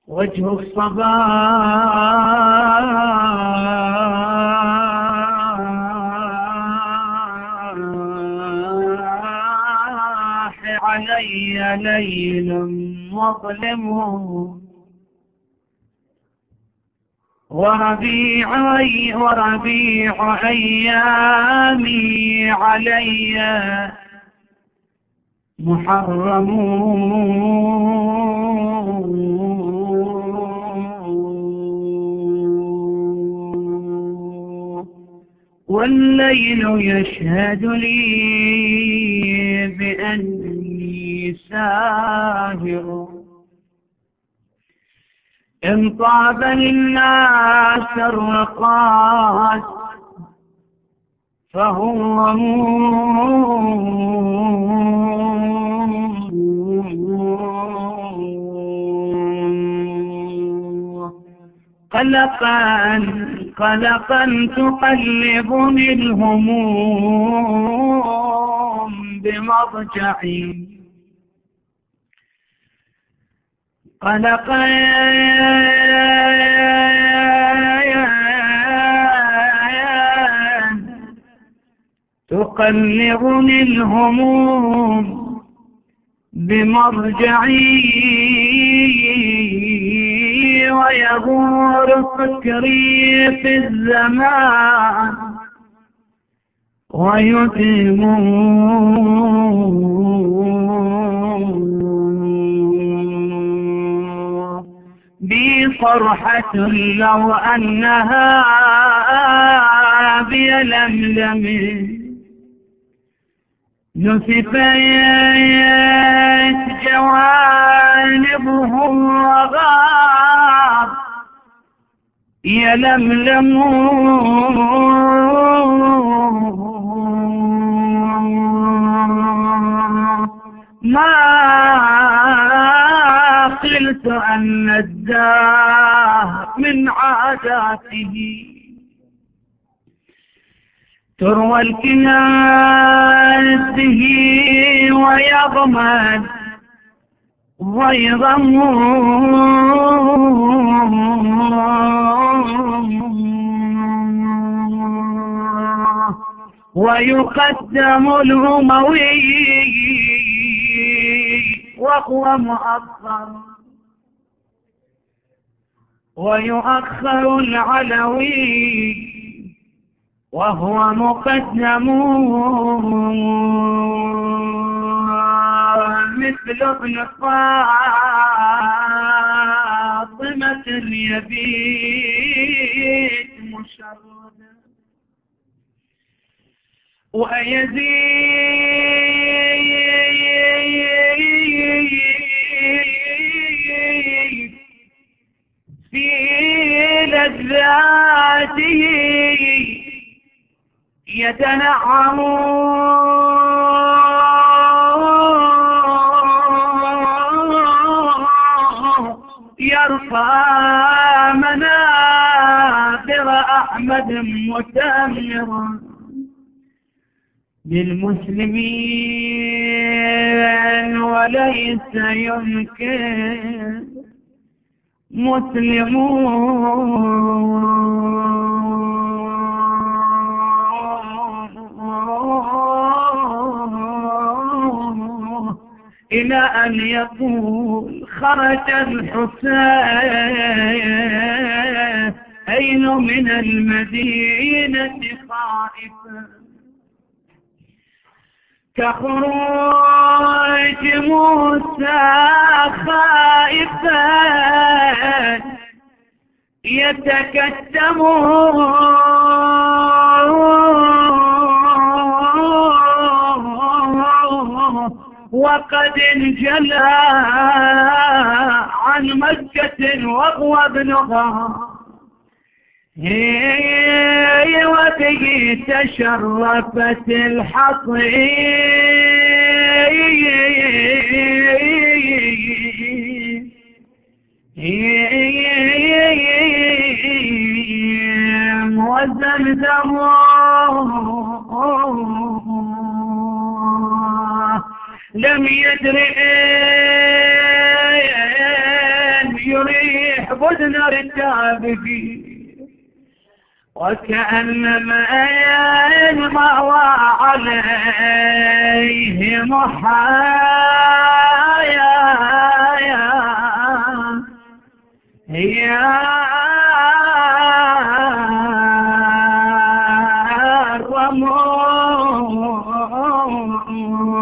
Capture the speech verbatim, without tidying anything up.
وجه الصباح علي ليل مظلم، وربيع وربيع أيامي علي محرم، والليل يشهد لي بأني ساهر، إن طاب للناس الرقاد فهو قلقا قلقا تقلبني الهموم بمضجعي، قلقا تقلبني الهموم بمرجعي، ويغور فكري في الزمان ويديم بي صرحة لو أنها بيلملم نسفت جوانبه وغاب يلملم، ما قلت أن الدهر من عاداته تروى الكناز به ويضمن ويضم، ويقدم الأموي وهو مؤخر، ويؤخر العلوي وهو مقدم، مثل ابن فاطمة اليبيت مشردا، ويزيد في لذاته يتنعم، يرفع منابر أحمد متأمرا للمسلمين، وليس يمكن مسلمون إلى أن يقول خرج الحسين من المدينة خائفا كخروج موسى خائفا يتكتم، وقد انجلى عن مكة وهو ابنها، هي وبه تشرفت الحصين، وزمزم لم يدر يريح بدن ارتابكي وكأنما ينمى عليه محايا يا الرموم